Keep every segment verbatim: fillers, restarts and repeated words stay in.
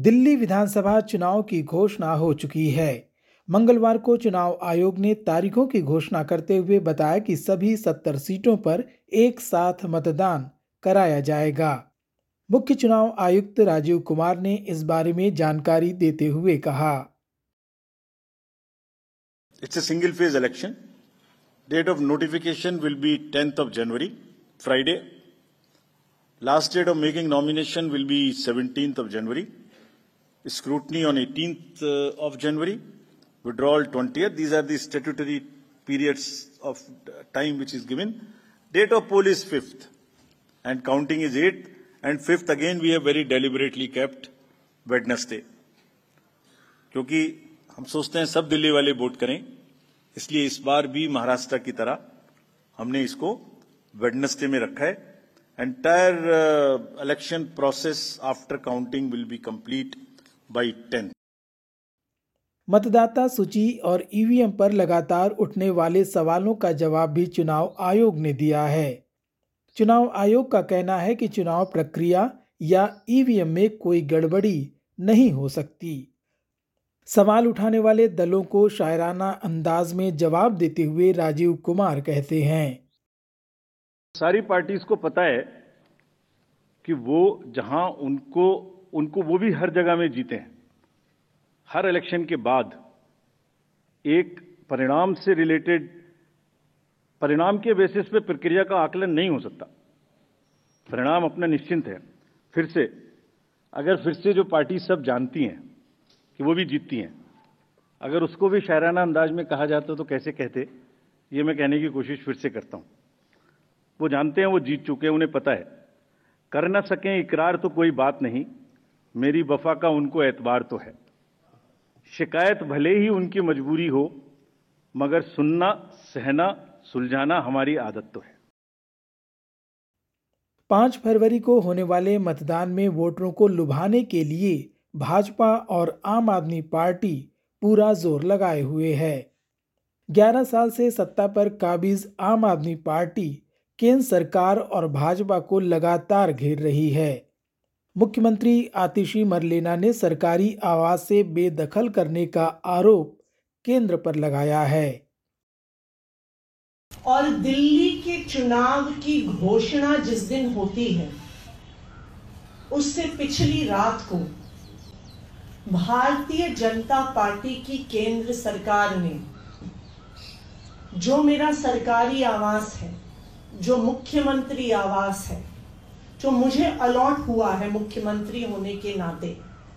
दिल्ली विधानसभा चुनाव की घोषणा हो चुकी है। मंगलवार को चुनाव आयोग ने तारीखों की घोषणा करते हुए बताया कि सभी सत्तर सीटों पर एक साथ मतदान कराया जाएगा। मुख्य चुनाव आयुक्त राजीव कुमार ने इस बारे में जानकारी देते हुए कहा, It's a single phase election. Date of notification will be tenth of January, Friday. Last date of making nomination will be seventeenth of January. Scrutiny on eighteenth of January. Withdrawal twentieth. These are the statutory periods of time which is given. Date of poll is fifth. And counting is eighth. And fifth again we have very deliberately kept Wednesday. क्योंकि हम सोचते हैं सब दिल्ली वाले vote करें, इसलिए इस बार भी महाराष्ट्र की तरह हमने इसको वेडनेसडे में रखा है। Entire election process after counting will be complete by tenth. मतदाता सूची और ईवीएम पर लगातार उठने वाले सवालों का जवाब भी चुनाव आयोग ने दिया है। चुनाव आयोग का कहना है कि चुनाव प्रक्रिया या ईवीएम में कोई गड़बड़ी नहीं हो सकती। सवाल उठाने वाले दलों को शायराना अंदाज में जवाब देते हुए राजीव कुमार कहते हैं, सारी पार्टीज को पता है कि वो जहां उनको उनको वो भी हर जगह में जीते हैं। हर इलेक्शन के बाद एक परिणाम से रिलेटेड परिणाम के बेसिस पे प्रक्रिया का आकलन नहीं हो सकता। परिणाम अपना निश्चिंत है। फिर से अगर फिर से जो पार्टी सब जानती हैं कि वो भी जीतती हैं, अगर उसको भी शायराना अंदाज में कहा जाता तो कैसे कहते, ये मैं कहने की कोशिश फिर से करता हूं। वो जानते हैं, वो जीत चुके हैं, उन्हें पता है। कर ना सकें इकरार तो कोई बात नहीं, मेरी वफा का उनको एतबार तो है। शिकायत भले ही उनकी मजबूरी हो, मगर सुनना, सहना, सुलझाना हमारी आदत तो है। पांच फरवरी को होने वाले मतदान में वोटरों को लुभाने के लिए भाजपा और आम आदमी पार्टी पूरा जोर लगाए हुए है। ग्यारह साल से सत्ता पर काबिज आम आदमी पार्टी केंद्र सरकार और भाजपा को लगातार घेर रही है। मुख्यमंत्री आतिशी मरलेना ने सरकारी आवास से बेदखल करने का आरोप केंद्र पर लगाया है। और दिल्ली के चुनाव की घोषणा जिस दिन होती है, उससे पिछली रात को भारतीय जनता पार्टी की केंद्र सरकार ने जो मेरा सरकारी आवास है, जो मुख्यमंत्री आवास है, जो मुझे अलॉट हुआ है मुख्यमंत्री होने के नाते,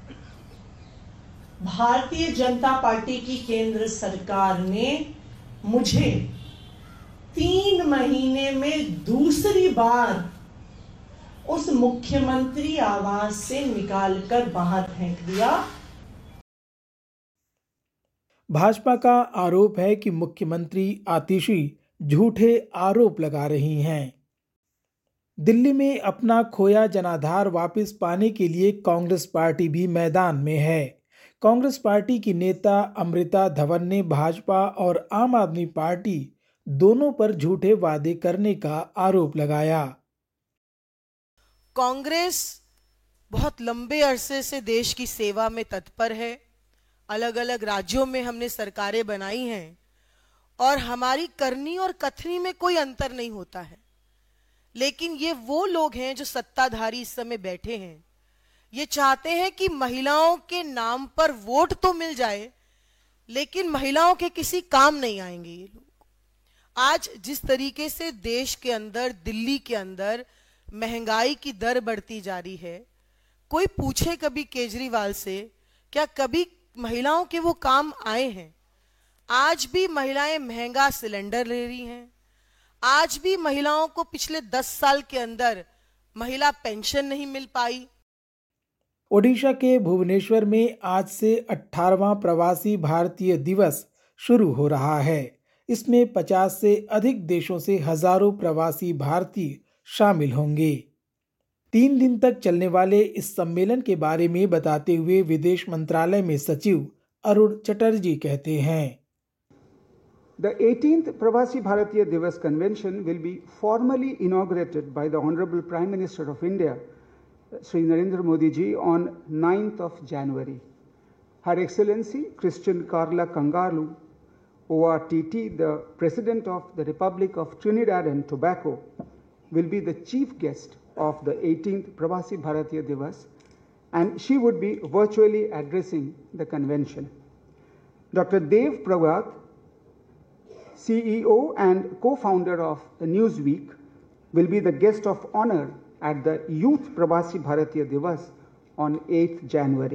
भारतीय जनता पार्टी की केंद्र सरकार ने मुझे तीन महीने में दूसरी बार उस मुख्यमंत्री आवास से निकालकर बाहर फेंक दिया। भाजपा का आरोप है कि मुख्यमंत्री आतिशी झूठे आरोप लगा रही हैं। दिल्ली में अपना खोया जनाधार वापस पाने के लिए कांग्रेस पार्टी भी मैदान में है। कांग्रेस पार्टी की नेता अमृता धवन ने भाजपा और आम आदमी पार्टी दोनों पर झूठे वादे करने का आरोप लगाया। कांग्रेस बहुत लंबे अरसे से देश की सेवा में तत्पर है। अलग अलग राज्यों में हमने सरकारें बनाई हैं और हमारी करनी और कथनी में कोई अंतर नहीं होता है। लेकिन ये वो लोग हैं जो सत्ताधारी इस समय बैठे हैं, ये चाहते हैं कि महिलाओं के नाम पर वोट तो मिल जाए, लेकिन महिलाओं के किसी काम नहीं आएंगे ये लोग। आज जिस तरीके से देश के अंदर, दिल्ली के अंदर महंगाई की दर बढ़ती जा रही है, कोई पूछे कभी केजरीवाल से क्या कभी महिलाओं के वो काम आए हैं? आज भी महिलाएं महंगा सिलेंडर ले रही हैं। आज भी महिलाओं को पिछले दस साल के अंदर महिला पेंशन नहीं मिल पाई। ओडिशा के भुवनेश्वर में आज से अठारहवां प्रवासी भारतीय दिवस शुरू हो रहा है। इसमें पचास से अधिक देशों से हजारों प्रवासी भारतीय शामिल होंगे। तीन दिन तक चलने वाले इस सम्मेलन के बारे में बताते हुए विदेश मंत्रालय में सचिव अरुण चटर्जी कहते हैं, The eighteenth Pravasi Bharatiya Divas Convention will be formally inaugurated by the Honorable Prime Minister of India Shri Narendra Modi ji on ninth of January. Her Excellency Christian Carla Kangalu, O R T T, the President of the Republic of Trinidad and Tobago, will be the chief guest of the eighteenth Pravasi Bharatiya Divas, and she would be virtually addressing the convention. Doctor Dev Praghat, C E O and co-founder of Newsweek, will be the guest of honor at the Youth Pravasi Bharatiya Divas on eighth January.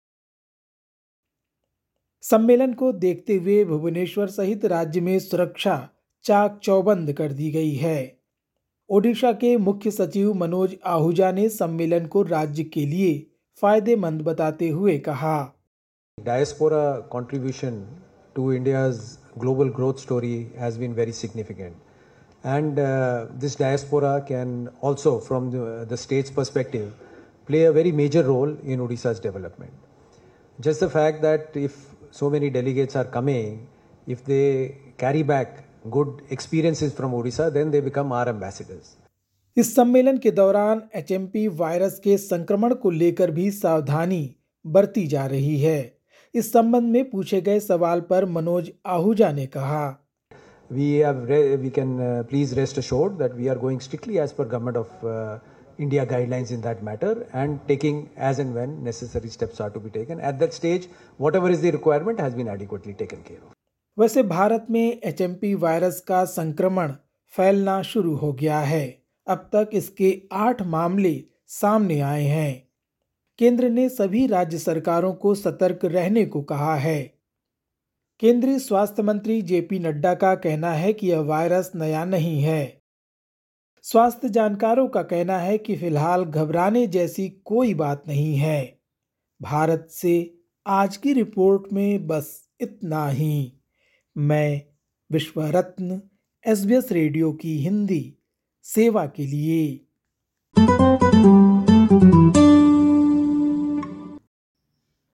सम्मेलन को देखते हुए भुवनेश्वर सहित राज्य में सुरक्षा चाक चौबंद कर दी गई है। ओडिशा के मुख्य सचिव मनोज आहूजा ने सम्मेलन को राज्य के लिए फायदेमंद बताते हुए कहा, diaspora contribution to India's global growth story has been very significant and this diaspora can also from the state's perspective play a very major role in Odisha's development. Just the fact that if so many delegates are coming, if they carry back good experiences from Odisha, then they become our ambassadors. इस सम्मेलन के दौरान H M P virus के संक्रमण को लेकर भी सावधानी बरती जा रही है। इस संबंध में पूछे गए सवाल पर मनोज आहूजा ने कहा, We have we can uh, please rest assured that we are going strictly as per government of uh, India guidelines in that matter and taking as and when necessary steps are to be taken. At that stage, whatever is the requirement has been adequately taken care of. वैसे भारत में H M P virus का संक्रमण फैलना शुरू हो गया है। अब तक इसके आठ मामले सामने आए हैं। केंद्र ने सभी राज्य सरकारों को सतर्क रहने को कहा है। केंद्रीय स्वास्थ्य मंत्री जे पी नड्डा का कहना है कि यह वायरस नया नहीं है। स्वास्थ्य जानकारों का कहना है कि फिलहाल घबराने जैसी कोई बात नहीं है। भारत से आज की रिपोर्ट में बस इतना ही। मैं विश्व रत्न एस बी एस रेडियो की हिंदी सेवा के लिए।